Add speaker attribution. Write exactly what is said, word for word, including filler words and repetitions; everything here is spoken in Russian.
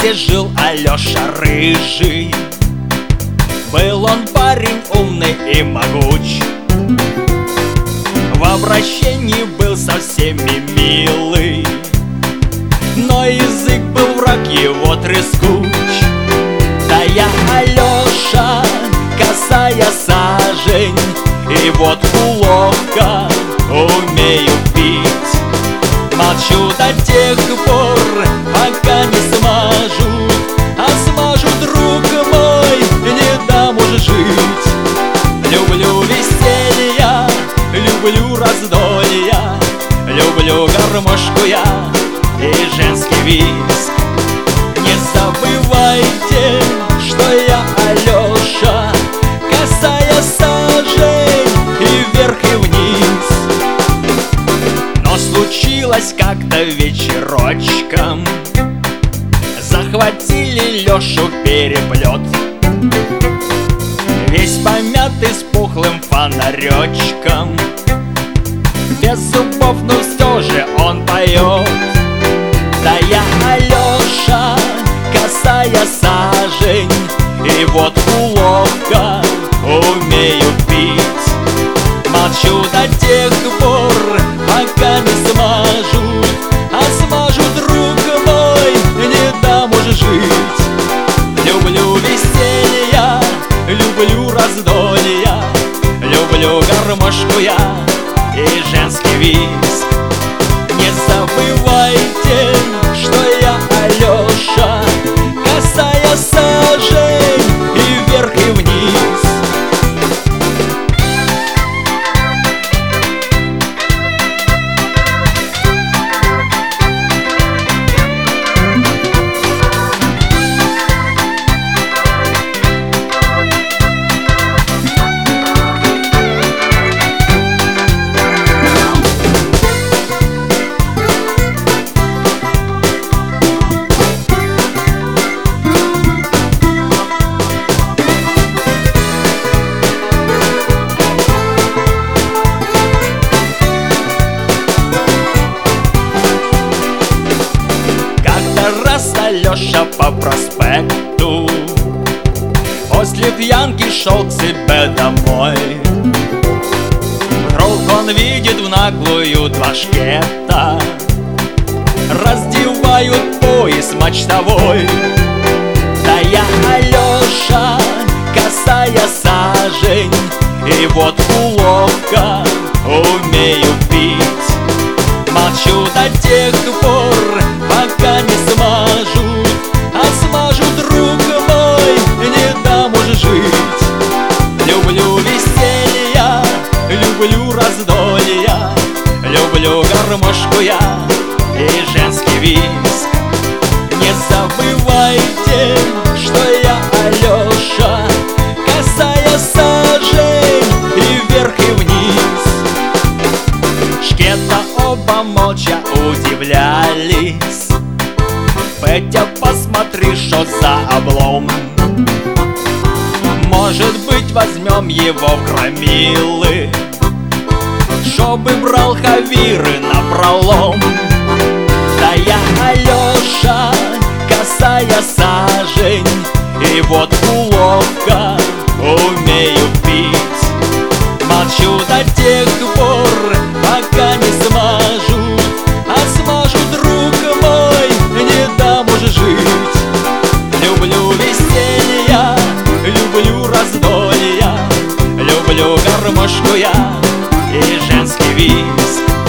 Speaker 1: лесе жил Алеша рыжий. Был он парень умный и могуч, в обращении был со всеми милый, но язык был враг его трескуч. Да я Алеша, косая сажень, и водку ловко умею пить. Молчу до тех пор, пока не смажут, а смажут, друг мой, не дам уже жить. Люблю веселья, люблю раздолья, люблю гармошку я и женский виск. Не забывайте, что я Алеша, косая сажень и вверх и вниз. Но случилось как-то вечерочком, захватили Лешу в переплет. Весь помятый с пухлым фонаречком, без зубов, но все же он поет. Да я Алеша, косая сажень, и водку ловко умею пить. Молчу до тех пор, пока не смажут, а смажут, друг мой, не дам уже жить. Люблю веселья, люблю раздолья, люблю гармошку я и женский виск. Не забывайте, что я Алеша, косая сажень и вверх и вниз. Алеша по проспекту после пьянки шел к себе домой. Вдруг он видит в наглую два шкета, раздевают пояс мочтовой. Да я Алеша, косая сажень, и водку ловко умею пить. Молчу до тех пор, пока не смажут, а смажут, друг мой, не дам уже жить. Люблю веселья, люблю раздолья, люблю гармошку я и женский виск. Не забывайте, что я Алеша, косая сажень и вверх и вниз. Шкета оба молча удивлялись. Петя, посмотри, что за облом. Может быть, возьмем его в громилы, чтобы брал хавиры напролом. Да я Алеша, косая сажень, и водку ловко умею пить. Молчу до тех пор, пока не смажут, а смажут, друг мой, не дам уже жить. Люблю веселья, люблю раздолья, люблю гармошку я и женский виск.